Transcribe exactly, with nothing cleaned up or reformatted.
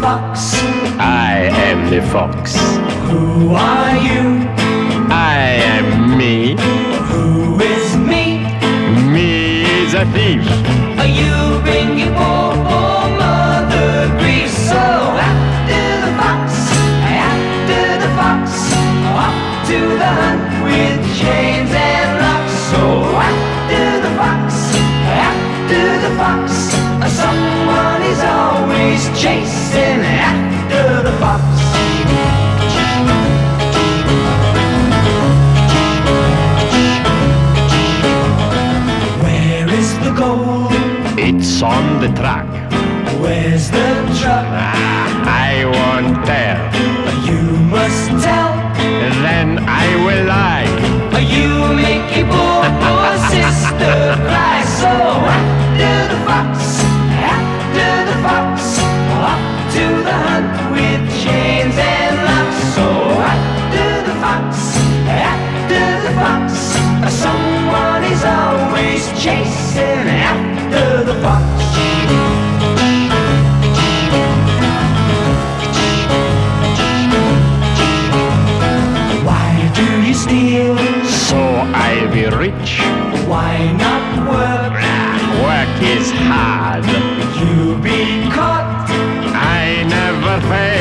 fox. I am the fox. Who are you? I am me. Who is me? Me is a thief. You bring your poor, poor mother grief. So after the fox, after the fox, off to the hunt with chains and locks. So after the fox, after the fox, someone is always chasing after the fox. Where is the gold? It's on the track. Where's the truck? I won't tell. You must tell. Then I will lie. You make your poor, poor sister cry. So after the fox, after the fox, off to the hunt with chains and locks. So after the fox, after the fox, someone is always chasing after the fox. Why do you steal? So I'll be rich. Why not work? Work is hard. You be caught. I never fail.